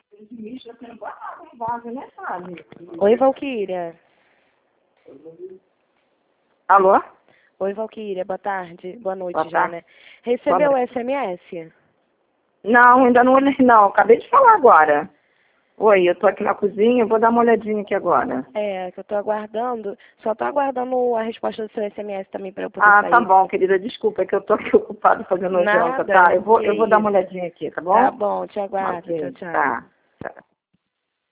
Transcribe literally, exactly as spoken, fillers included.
Oi, Valquíria. Alô? Oi, Valquíria, boa tarde. Boa noite Boa já, tarde. né? Recebeu o Boa... S M S? Não, ainda não olhei, não. Acabei de falar agora. Oi, eu tô aqui na cozinha, vou dar uma olhadinha aqui agora. É, que eu tô aguardando. Só tô aguardando a resposta do seu S M S também pra eu poder Ah, sair. tá bom, querida. Desculpa, é que eu tô aqui ocupada fazendo a janta, Nada, tá? Eu vou, que eu vou dar isso. uma olhadinha aqui, tá bom? Tá bom, te aguardo. Tchau, Ok, tchau. tá. Tá.